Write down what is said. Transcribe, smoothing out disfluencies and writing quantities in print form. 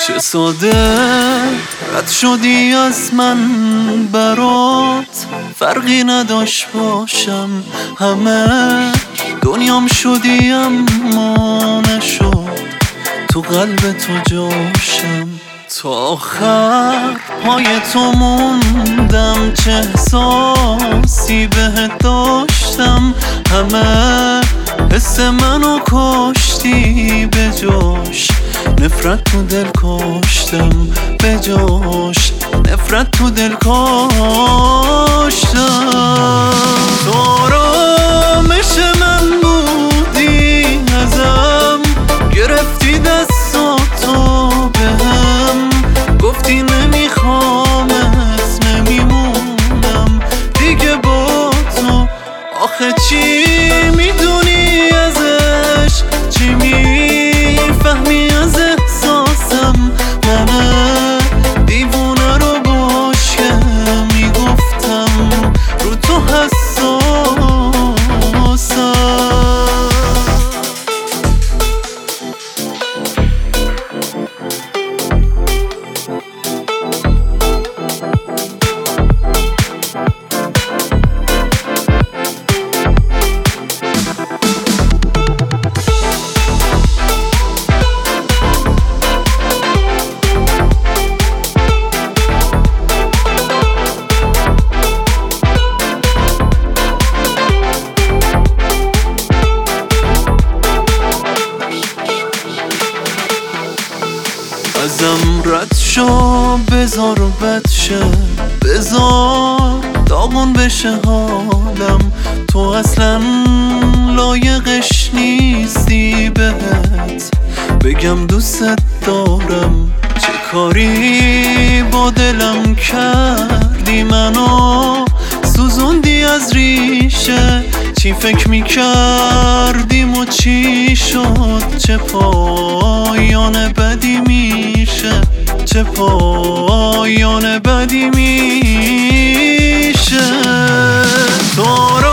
چه ساده رد شدی از من، برات فرقی نداشت باشم. همه دنیام شدی اما نشد تو قلب تو جاشم. تا آخر پای تو موندم، چه احساسی بهت داشتم. همه حس منو کشتی، به جاش نفرت تو دل کاشتم. به جاش نفرت تو دل کاشتم. تو آرامش من بودی، ازم گرفتی دستاتو بهم، گفتی نمیخوامت نمیمونم دیگه با تو. آخه چی میدونی ازش، چی میفهمی از احساسم؟ من دیوونه رو باش که میگفتم رو تو حساسم. ازم رد شو، بذار و بد شه، بذار داغون بشه حالم. تو اصلا لایقش نیستی بهت بگم دوست دارم. چه کاری با دلم کردی، منو سوزوندی از ریشه. چی فکر میکردیم و چی شد؟ چه پایان بدی میشه، چه پایان بدی میشه. تو